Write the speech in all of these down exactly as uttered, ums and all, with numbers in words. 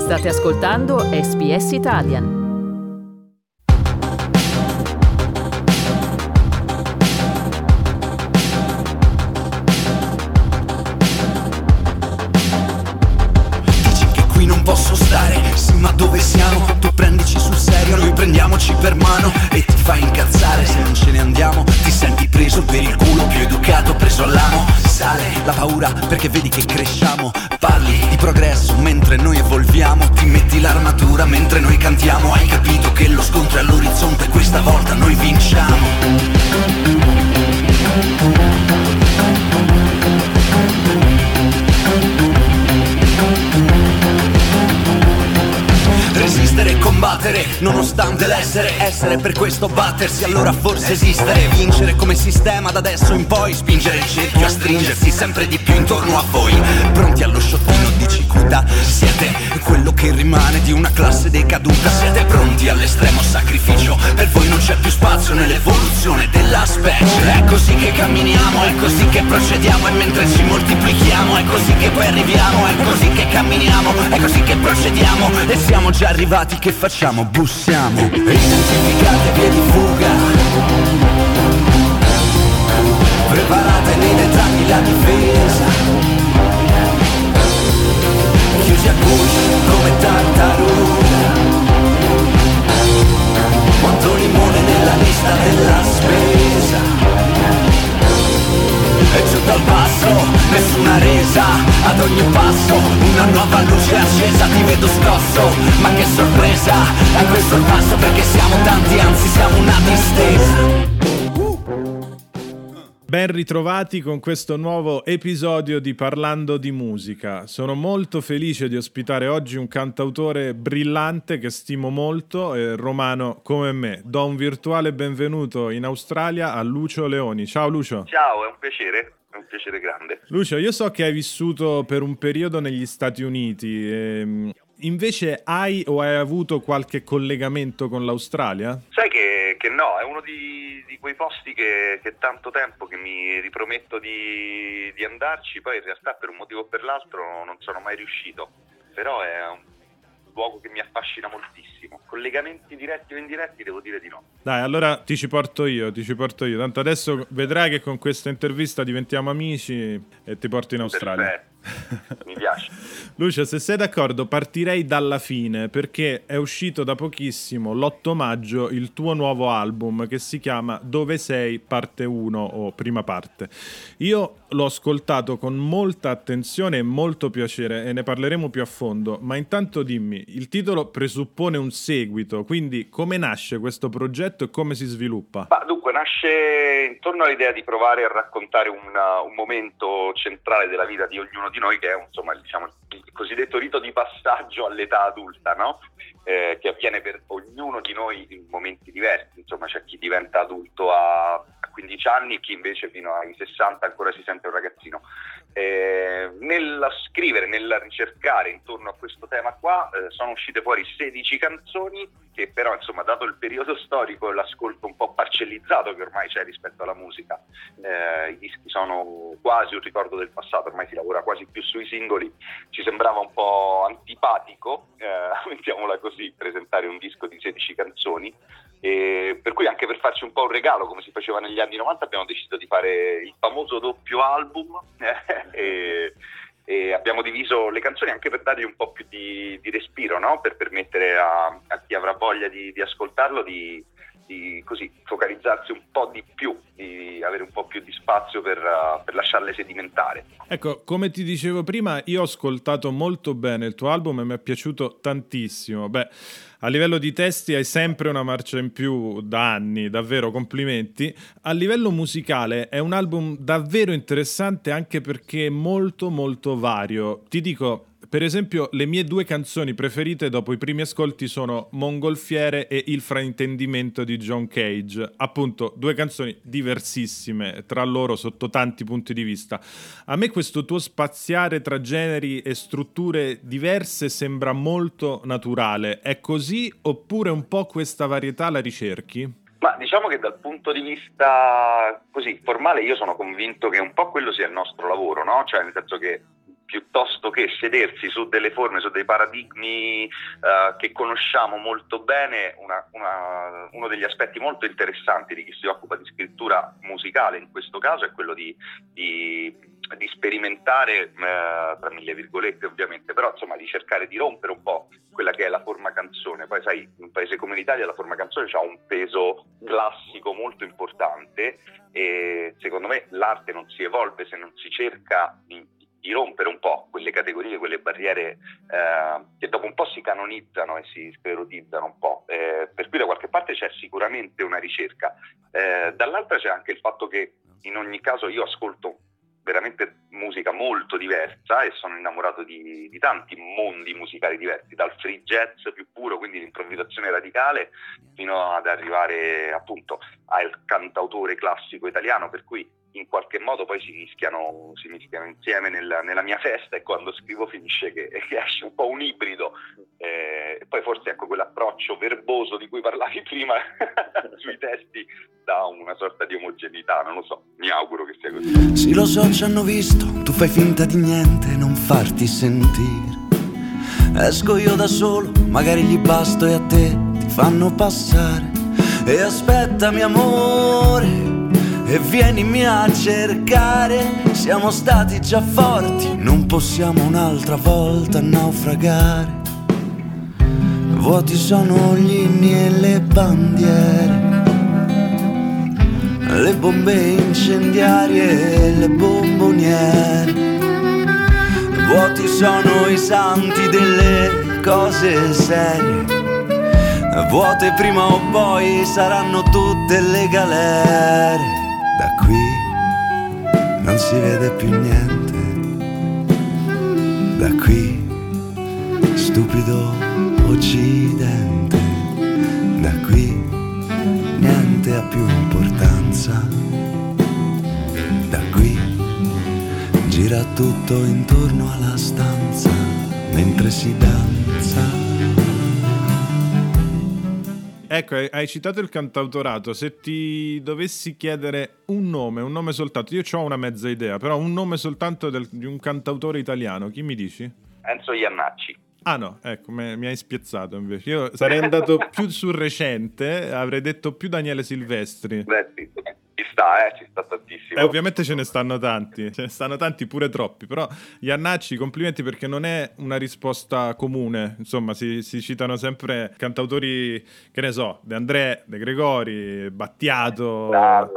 State ascoltando S B S Italian. Posso stare, sì, ma dove siamo? Tu prendici sul serio, noi prendiamoci per mano e ti fai incazzare se non ce ne andiamo. Ti senti preso per il culo, più educato, preso all'amo. Sale la paura perché vedi che cresciamo. Parli di progresso mentre noi evolviamo. Ti metti l'armatura mentre noi cantiamo. Hai capito che lo scontro è all'orizzonte e questa volta noi vinciamo. Resistere e combattere, nonostante l'essere, essere per questo battersi, allora forse esistere, vincere come sistema da adesso in poi, spingere il cerchio a stringersi sempre di più intorno a voi, pronti allo sciottino di cicuta, siete quello che rimane di una classe decaduta, siete pronti all'estremo sacrificio, per voi non c'è più spazio nell'evoluzione della specie, è così che camminiamo, è così che procediamo e mentre ci moltiplichiamo, è così che poi arriviamo, è così che camminiamo, è così che procediamo e siamo già arrivati, che facciamo? Bussiamo. Identificate vie di fuga, preparate nei dettagli la difesa, chiusi a guscio come tartaruga, quanto limone nella lista della spesa. E giù dal basso, nessuna resa, ad ogni passo una nuova luce accesa, ti vedo scosso, ma che sorpresa, è questo il passo perché siamo tanti, anzi siamo una distesa. Ben ritrovati con questo nuovo episodio di Parlando di Musica. Sono molto felice di ospitare oggi un cantautore brillante che stimo molto, eh, romano come me. Do un virtuale benvenuto in Australia a Lucio Leoni. Ciao Lucio. Ciao, è un piacere. Un piacere grande. Lucio, io so che hai vissuto per un periodo negli Stati Uniti. Ehm, invece hai o hai avuto qualche collegamento con l'Australia? Sai che, che no, è uno di, di quei posti che, che è tanto tempo che mi riprometto di, di andarci, poi in realtà per un motivo o per l'altro non sono mai riuscito. Però è un luogo che mi affascina moltissimo. Collegamenti diretti o indiretti devo dire di no. Dai, allora ti ci porto io, ti ci porto io. Tanto adesso vedrai che con questa intervista diventiamo amici e ti porto in Australia. Perfetto. Mi piace. Lucio, se sei d'accordo partirei dalla fine perché è uscito da pochissimo, l'otto maggio, il tuo nuovo album che si chiama Dove sei parte uno o prima parte. Io l'ho ascoltato con molta attenzione e molto piacere e ne parleremo più a fondo, ma intanto dimmi, il titolo presuppone un seguito, quindi come nasce questo progetto e come si sviluppa? Ma dunque nasce intorno all'idea di provare a raccontare una, un momento centrale della vita di ognuno di noi che è insomma diciamo il cosiddetto rito di passaggio all'età adulta, no? Eh, che avviene per ognuno di noi in momenti diversi, insomma c'è chi diventa adulto a, a quindici anni e chi invece fino ai sessanta ancora si sente un ragazzino. Eh, nel scrivere, nel ricercare intorno a questo tema qua eh, sono uscite fuori sedici canzoni che però insomma dato il periodo storico e l'ascolto un po' parcellizzato che ormai c'è rispetto alla musica, eh, i dischi sono quasi un ricordo del passato, ormai si lavora quasi più sui singoli, ci sembrava un po' antipatico, eh, mettiamola così, presentare un disco di sedici canzoni, e per cui anche per farci un po' un regalo come si faceva negli anni novanta abbiamo deciso di fare il famoso doppio album eh, e, e abbiamo diviso le canzoni anche per dargli un po' più di, di respiro, no? Per permettere a, a chi avrà voglia di, di ascoltarlo di, di così focalizzarsi un po' di più, di avere un po' più di spazio per, uh, per lasciarle sedimentare. Ecco, come ti dicevo prima, io ho ascoltato molto bene il tuo album e mi è piaciuto tantissimo. Beh, a livello di testi hai sempre una marcia in più da anni, davvero complimenti. A livello musicale è un album davvero interessante anche perché è molto molto vario. Ti dico, per esempio, le mie due canzoni preferite dopo i primi ascolti sono Mongolfiere e Il fraintendimento di John Cage. Appunto, due canzoni diversissime tra loro sotto tanti punti di vista. A me questo tuo spaziare tra generi e strutture diverse sembra molto naturale. È così oppure un po' questa varietà la ricerchi? Ma diciamo che dal punto di vista così formale io sono convinto che un po' quello sia il nostro lavoro, no? Cioè nel senso che piuttosto che sedersi su delle forme, su dei paradigmi uh, che conosciamo molto bene, una, una, uno degli aspetti molto interessanti di chi si occupa di scrittura musicale in questo caso è quello di, di, di sperimentare, uh, tra mille virgolette ovviamente, però insomma di cercare di rompere un po' quella che è la forma canzone. Poi sai, in un paese come l'Italia la forma canzone ha un peso classico molto importante e secondo me l'arte non si evolve se non si cerca di di rompere un po' quelle categorie, quelle barriere eh, che dopo un po' si canonizzano e si sclerotizzano un po', eh, per cui da qualche parte c'è sicuramente una ricerca, eh, dall'altra c'è anche il fatto che in ogni caso io ascolto veramente musica molto diversa e sono innamorato di, di tanti mondi musicali diversi, dal free jazz più puro, quindi l'improvvisazione radicale, fino ad arrivare appunto al cantautore classico italiano, per cui in qualche modo poi si mischiano, si mischiano insieme nel, nella mia festa, e quando scrivo finisce che, che esce un po' un ibrido, e eh, poi forse ecco quell'approccio verboso di cui parlavi prima sui testi dà una sorta di omogeneità, non lo so, mi auguro che sia così. Sì, lo so, ci hanno visto, tu fai finta di niente, non farti sentire. Esco io da solo, magari gli basto e a te ti fanno passare. E aspettami amore, e vienimi a cercare, siamo stati già forti, non possiamo un'altra volta naufragare. Vuoti sono gli inni e le bandiere, le bombe incendiarie e le bomboniere. Vuoti sono i santi delle cose serie, vuote prima o poi saranno tutte le galere. Da qui non si vede più niente, da qui stupido occidente, da qui niente ha più importanza, da qui gira tutto intorno alla stanza mentre si danza. Ecco, hai citato il cantautorato. Se ti dovessi chiedere un nome, un nome soltanto, io ho una mezza idea, però un nome soltanto del, di un cantautore italiano, chi mi dici? Enzo Iannacci. Ah no, ecco, me, mi hai spiazzato invece. Io sarei andato più sul recente, avrei detto più Daniele Silvestri. Beh, sì, ci sta, eh, ci sta tantissimo. Eh, ovviamente ce ne stanno tanti, ce ne stanno tanti pure troppi, però Iannacci, complimenti, perché non è una risposta comune, insomma si, si citano sempre cantautori, che ne so, De André, De Gregori, Battiato.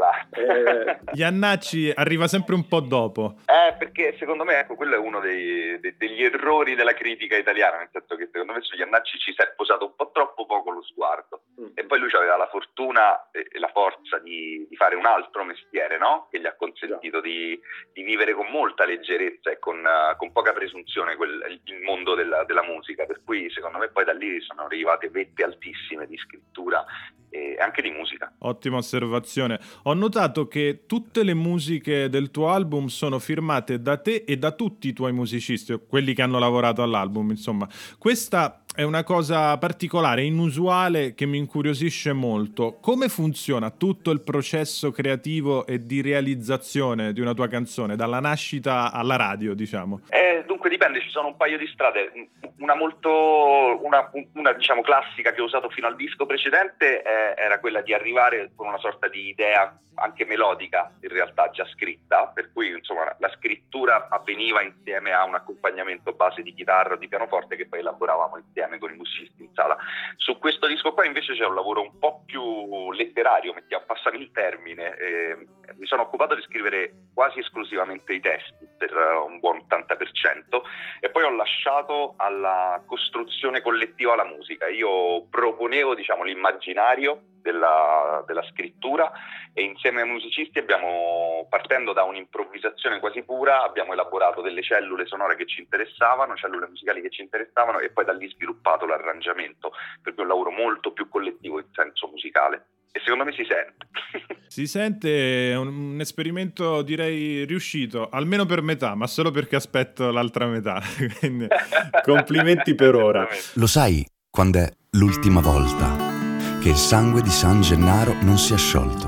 Eh, Iannacci arriva sempre un po' dopo. Eh, perché secondo me, ecco, quello è uno dei, dei, degli errori della critica italiana, nel senso che secondo me su Iannacci ci si è posato un po' troppo poco lo sguardo, mm. e poi lui aveva la fortuna e la forza di, di fare un altro mestiere, no? Che gli ha consentito di, di vivere con molta leggerezza e con, uh, con poca presunzione quel, il mondo della, della musica, per cui secondo me poi da lì sono arrivate vette altissime di scrittura e anche di musica. Ottima osservazione. Ho notato che tutte le musiche del tuo album sono firmate da te e da tutti i tuoi musicisti, quelli che hanno lavorato all'album, insomma. Questa è una cosa particolare, inusuale, che mi incuriosisce molto. Come funziona tutto il processo creativo e di realizzazione di una tua canzone, dalla nascita alla radio, diciamo? Eh, dunque dipende, ci sono un paio di strade. Una molto, una, una diciamo classica che ho usato fino al disco precedente eh, era quella di arrivare con una sorta di idea anche melodica, in realtà già scritta, per cui insomma la scrittura avveniva insieme a un accompagnamento base di chitarra o di pianoforte che poi elaboravamo insieme con i musicisti in sala. Su questo disco qua invece c'è un lavoro un po' più letterario, mettiamo, passami il termine, eh, mi sono occupato di scrivere quasi esclusivamente i testi per un buon ottanta per cento e poi ho lasciato alla costruzione collettiva la musica. Io proponevo, diciamo, l'immaginario della, della scrittura e insieme ai musicisti abbiamo, partendo da un'improvvisazione quasi pura, abbiamo elaborato delle cellule sonore che ci interessavano, cellule musicali che ci interessavano, e poi da lì sviluppato l'arrangiamento, per cui è un lavoro molto più collettivo in senso musicale. E secondo me si sente. Si sente, è un, un esperimento direi riuscito, almeno per metà, ma solo perché aspetto l'altra metà. Quindi complimenti per ora. Lo sai quando è l'ultima volta che il sangue di San Gennaro non si è sciolto?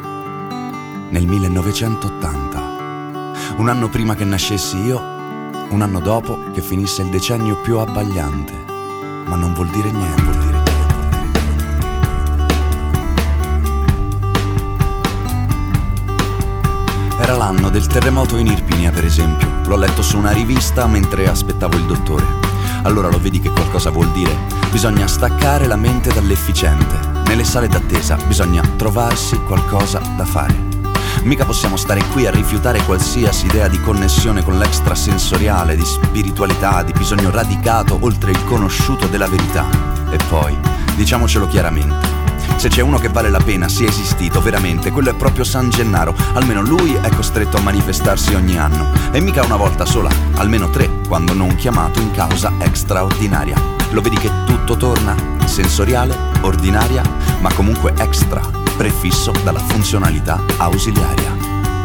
Nel millenovecentottanta, un anno prima che nascessi io, un anno dopo che finisse il decennio più abbagliante, ma non vuol dire niente, vuol dire niente. Era l'anno del terremoto in Irpinia, per esempio. L'ho letto su una rivista mentre aspettavo il dottore. Allora lo vedi che qualcosa vuol dire. Bisogna staccare la mente dall'efficiente. Nelle sale d'attesa bisogna trovarsi qualcosa da fare. Mica possiamo stare qui a rifiutare qualsiasi idea di connessione con l'extrasensoriale, di spiritualità, di bisogno radicato oltre il conosciuto della verità. E poi, diciamocelo chiaramente, se c'è uno che vale la pena sia esistito veramente, quello è proprio San Gennaro. Almeno lui è costretto a manifestarsi ogni anno, e mica una volta sola, almeno tre, quando non chiamato in causa straordinaria. Lo vedi che tutto torna? Sensoriale, ordinaria, ma comunque extra, prefisso dalla funzionalità ausiliaria.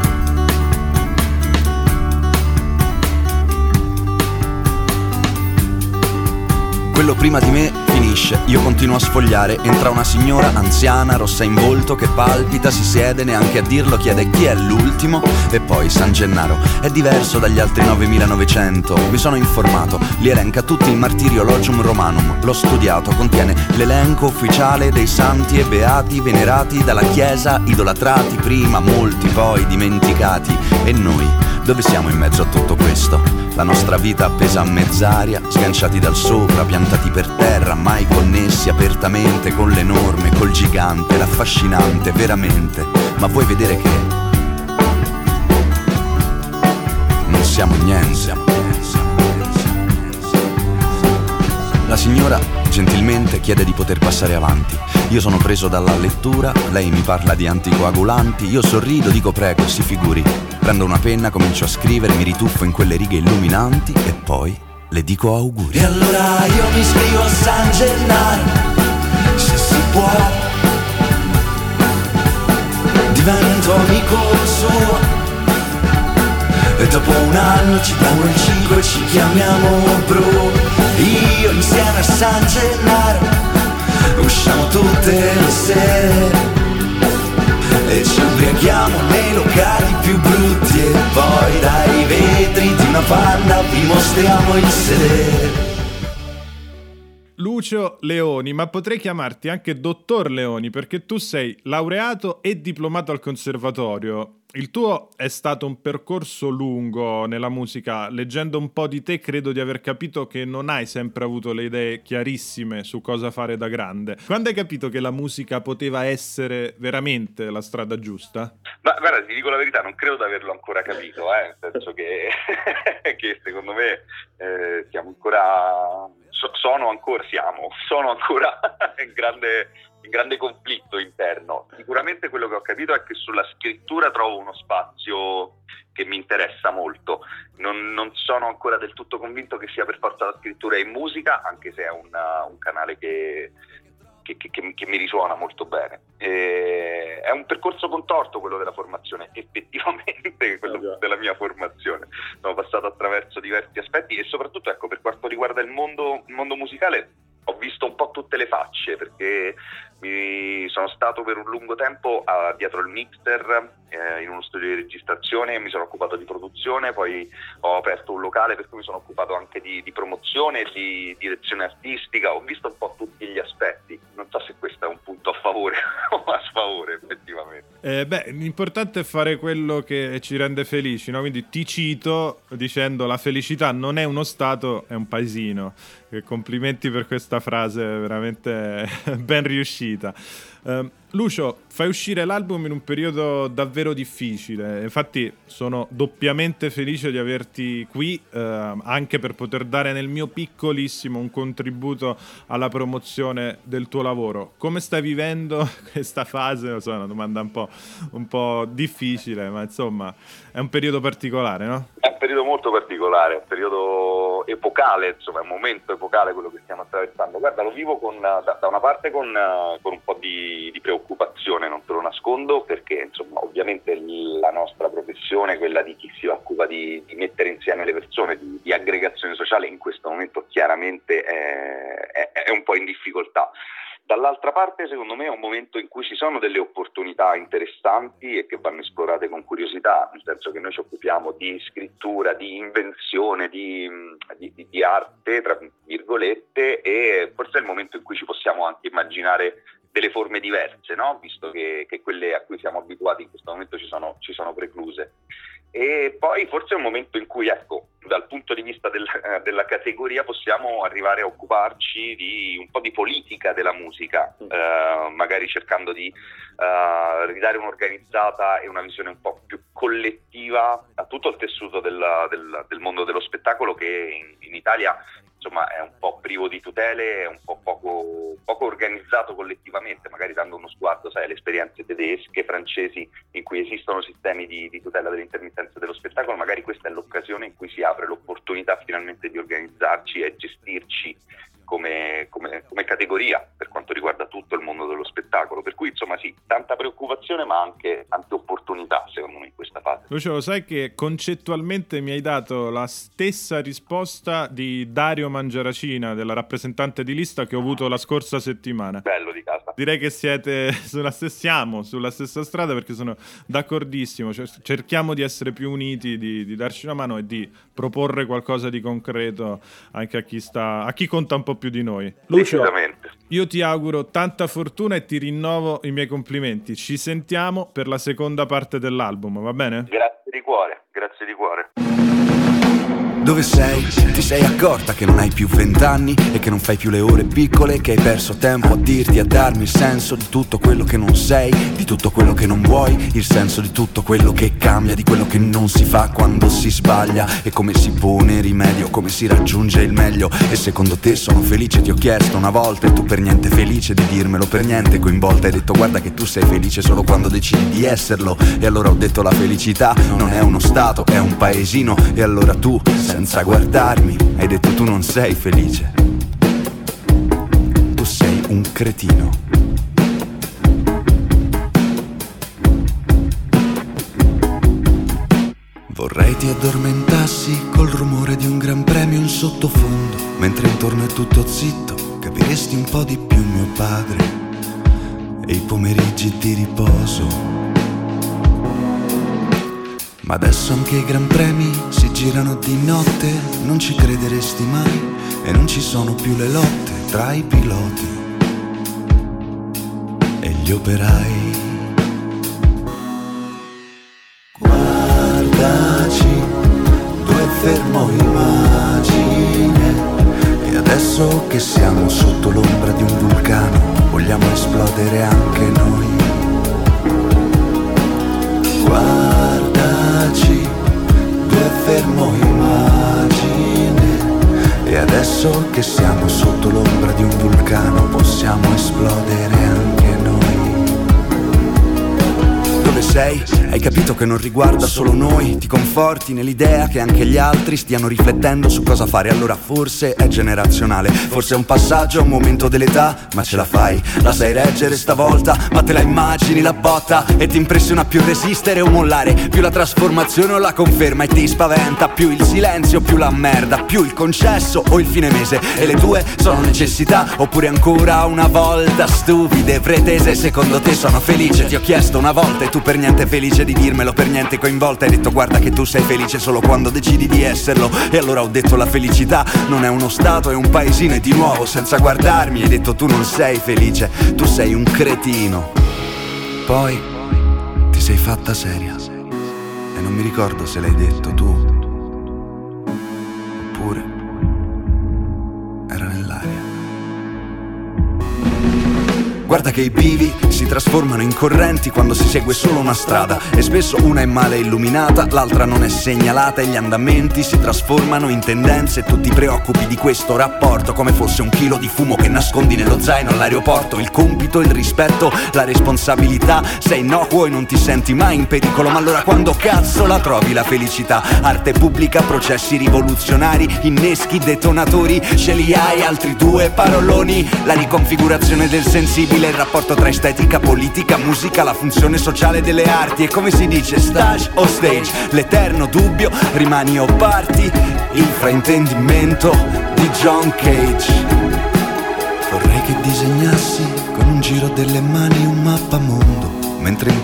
Quello prima di me finisce, io continuo a sfogliare. Entra una signora anziana, rossa in volto, che palpita, si siede, neanche a dirlo chiede chi è l'ultimo. E poi San Gennaro è diverso dagli altri novemilanovecento. Mi sono informato, li elenca tutti il Martirio Logium Romanum. L'ho studiato, contiene l'elenco ufficiale dei santi e beati venerati dalla Chiesa, idolatrati prima, molti poi dimenticati. E noi, dove siamo in mezzo a tutto questo? La nostra vita appesa a mezz'aria, sganciati dal sopra, piantati per terra, mai connessi apertamente con l'enorme, col gigante, l'affascinante, veramente. Ma vuoi vedere che non siamo niente, siamo niente, siamo niente, siamo niente. La signora gentilmente chiede di poter passare avanti. Io sono preso dalla lettura, lei mi parla di anticoagulanti, io sorrido, dico prego, si figuri. Prendo una penna, comincio a scrivere, mi rituffo in quelle righe illuminanti e poi le dico auguri. E allora io mi iscrivo a San Gennaro, se si può, divento amico suo. E dopo un anno ci diamo il cinque e ci chiamiamo bro. Io insieme a San Gennaro usciamo tutte le sere e ci ubriachiamo nei locali più brutti. E poi dai vetri di una panna vi mostriamo il sedere. Lucio Leoni, ma potrei chiamarti anche dottor Leoni perché tu sei laureato e diplomato al conservatorio. Il tuo è stato un percorso lungo nella musica. Leggendo un po' di te credo di aver capito che non hai sempre avuto le idee chiarissime su cosa fare da grande. Quando hai capito che la musica poteva essere veramente la strada giusta? Ma guarda, ti dico la verità, non credo di averlo ancora capito, eh? Nel senso che, che secondo me eh, siamo ancora... So, sono ancora, siamo, sono ancora in grande, in grande conflitto interno. Sicuramente quello che ho capito è che sulla scrittura trovo uno spazio che mi interessa molto. Non, non sono ancora del tutto convinto che sia per forza la scrittura in musica, anche se è una, un canale che, che, che, che mi risuona molto bene. E è un percorso contorto quello della formazione, effettivamente quello della mia formazione. Sono passato attraverso diversi aspetti e soprattutto, ecco, per quanto riguarda il mondo, il mondo musicale, ho visto un po' tutte le facce, perché mi sono stato per un lungo tempo a, dietro il mixer eh, in uno studio di registrazione, mi sono occupato di produzione, poi ho aperto un locale per cui mi sono occupato anche di, di promozione e di direzione artistica. Ho visto un po' tutti gli aspetti. Non so se questo è un punto a favore o a sfavore effettivamente. Eh, beh, l'importante è fare quello che ci rende felici, no? Quindi ti cito dicendo: la felicità non è uno stato, è un paesino. E complimenti per questa frase veramente ben riuscita. Uh, Lucio, fai uscire l'album in un periodo davvero difficile, infatti sono doppiamente felice di averti qui, uh, anche per poter dare nel mio piccolissimo un contributo alla promozione del tuo lavoro. Come stai vivendo questa fase? Lo so, è una domanda un po', un po' difficile, ma insomma è un periodo particolare, no? È un periodo molto particolare, è un periodo epocale, insomma è un momento epocale quello che stiamo attraversando. Guarda, lo vivo con, da, da una parte con, con un po' di, di preoccupazione, non te lo nascondo, perché insomma ovviamente la nostra professione, quella di chi si occupa di, di mettere insieme le persone, di, di aggregazione sociale, in questo momento chiaramente è, è, è un po' in difficoltà. Dall'altra parte, secondo me, è un momento in cui ci sono delle opportunità interessanti e che vanno esplorate con curiosità, nel senso che noi ci occupiamo di scrittura, di invenzione, di, di, di arte, tra virgolette, e forse è il momento in cui ci possiamo anche immaginare delle forme diverse, no? Visto che, che quelle a cui siamo abituati in questo momento ci sono, ci sono precluse. E poi forse è un momento in cui, ecco, dal punto di vista del, della categoria possiamo arrivare a occuparci di un po' di politica della musica, eh, magari cercando di eh, ridare un'organizzata e una visione un po' più collettiva a tutto il tessuto del, del, del mondo dello spettacolo, che in, in Italia insomma è un po' privo di tutele, è un po' poco, poco organizzato collettivamente, magari dando uno sguardo, sai, alle esperienze tedesche, francesi, in cui esistono sistemi di, di tutela dell'intermittenza dello spettacolo. Magari questa è l'occasione in cui si apre l'opportunità finalmente di organizzarci e gestirci come, come, come categoria per quanto riguarda tutto il mondo dello spettacolo. Per cui insomma sì, tanta preoccupazione ma anche tante opportunità secondo me in questa fase. Lucio, lo sai che concettualmente mi hai dato la stessa risposta di Dario Mangiaracina, della rappresentante di lista, che ho avuto la scorsa settimana. Bello di casa. Direi che siete sulla stessa, siamo sulla stessa strada, perché sono d'accordissimo, cioè, cerchiamo di essere più uniti, di, di darci una mano e di proporre qualcosa di concreto anche a chi sta, a chi conta un po' più di noi. Lucio, io ti auguro tanta fortuna e ti rinnovo i miei complimenti. Ci sentiamo per la seconda parte dell'album, va bene? Grazie di cuore, grazie di cuore. Dove sei? Ti sei accorta che non hai più vent'anni e che non fai più le ore piccole, che hai perso tempo a dirti, a darmi il senso di tutto quello che non sei, di tutto quello che non vuoi, il senso di tutto quello che cambia, di quello che non si fa quando si sbaglia, e come si pone rimedio, come si raggiunge il meglio. E secondo te sono felice? Ti ho chiesto una volta e tu per niente felice di dirmelo, per niente coinvolta. Hai detto guarda che tu sei felice solo quando decidi di esserlo. E allora ho detto la felicità non è uno stato, è un paesino. E allora tu, senza guardarmi, hai detto tu non sei felice, tu sei un cretino. Vorrei ti addormentassi col rumore di un gran premio in sottofondo, mentre intorno è tutto zitto, capiresti un po' di più mio padre e i pomeriggi di riposo. Ma adesso anche i gran premi si girano di notte, non ci crederesti mai, e non ci sono più le lotte tra i piloti e gli operai. Guardaci, due fermo immagine, e adesso che siamo sotto l'ombra di un vulcano, vogliamo esplodere anche noi. Guardaci, due fermo immagine, e adesso che siamo sotto l'ombra di un vulcano possiamo esplodere anche noi. Dove sei? Hai capito che non riguarda solo noi, ti conforti nell'idea che anche gli altri stiano riflettendo su cosa fare. Allora forse è generazionale, forse è un passaggio, un momento dell'età, ma ce la fai, la sai reggere stavolta, ma te la immagini la botta e ti impressiona più resistere o mollare, più la trasformazione o la conferma, e ti spaventa più il silenzio, più la merda, più il concesso o il fine mese. E le tue sono necessità oppure ancora una volta stupide pretese. Secondo te sono felice? Ti ho chiesto una volta e tu per niente felice di dirmelo, per niente coinvolta. Hai detto guarda che tu sei felice solo quando decidi di esserlo. E allora ho detto la felicità non è uno stato, è un paesino. E di nuovo senza guardarmi hai detto tu non sei felice, tu sei un cretino. Poi ti sei fatta seria e non mi ricordo se l'hai detto tu oppure era nell'aria. Guarda che i bivi si trasformano in correnti quando si segue solo una strada, e spesso una è male illuminata, l'altra non è segnalata, e gli andamenti si trasformano in tendenze. Tu ti preoccupi di questo rapporto come fosse un chilo di fumo che nascondi nello zaino all'aeroporto. Il compito, il rispetto, la responsabilità, sei innocuo e non ti senti mai in pericolo. Ma allora quando cazzo la trovi la felicità? Arte pubblica, processi rivoluzionari, inneschi, detonatori, ce li hai altri due paroloni, la riconfigurazione del sensibile, il rapporto tra estetica, politica, musica, la funzione sociale delle arti. E come si dice, stage o stage? L'eterno dubbio, rimani o parti? Il fraintendimento di John Cage. Vorrei che disegnassi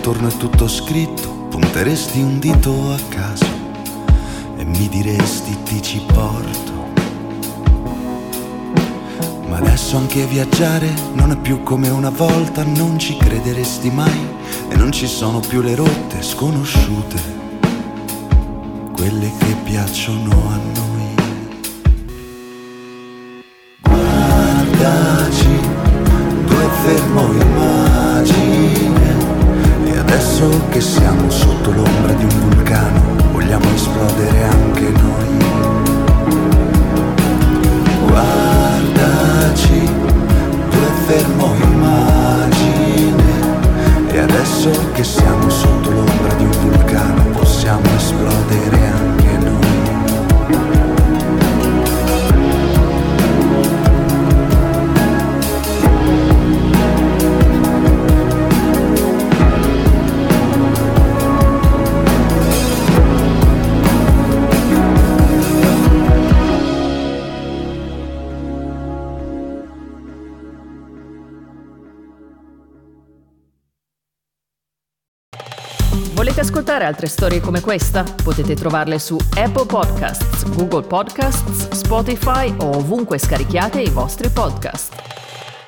intorno è tutto scritto, punteresti un dito a caso e mi diresti ti ci porto. Ma adesso anche viaggiare non è più come una volta, non ci crederesti mai e non ci sono più le rotte sconosciute, quelle che piacciono a noi. Guardaci, due fermo immagine, e adesso che siamo sotto l'ombra di un vulcano vogliamo esplodere anche noi. Guardaci, due fermo immagine, e adesso che siamo sotto l'ombra di un vulcano possiamo esplodere anche noi. Volete ascoltare altre storie come questa? Potete trovarle su Apple Podcasts, Google Podcasts, Spotify o ovunque scarichiate i vostri podcast.